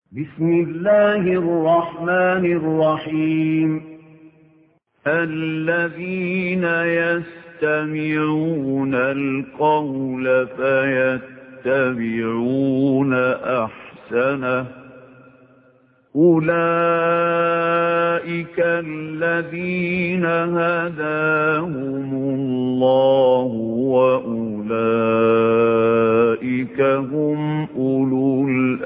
بسم الله الرحمن الرحيم الذين يستمعون القول فيتبعون أحسنه أولئك الذين هداهم الله وأولئك هم أولو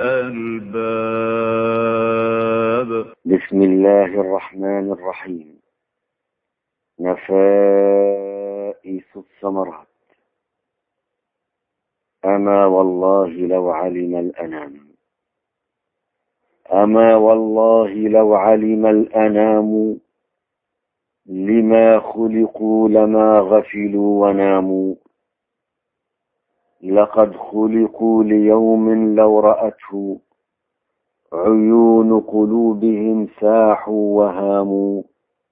الألباب. بسم الله الرحمن الرحيم. نفائس الثمرات. أما والله لو علم الأنام، أما والله لو علم الأنام لما خلقوا لما غفلوا وناموا. لقد خلقوا ليوم لو رأته عيون قلوبهم ساحوا وهاموا.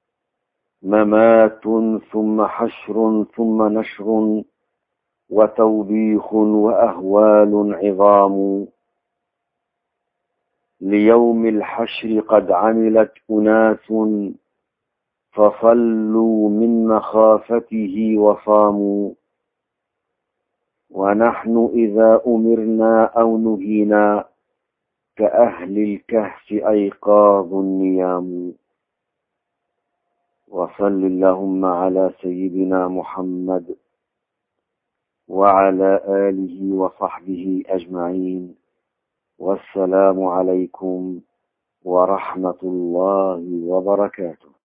ممات ثم حشر ثم نشر وتوبيخ وأهوال عظام. ليوم الحشر قد عملت أناس فصلوا من مخافته وصاموا. ونحن إذا أمرنا أو نهينا كأهل الكهف أيقاظ نيام. وصل اللهم على سيدنا محمد وعلى آله وصحبه أجمعين. والسلام عليكم ورحمة الله وبركاته.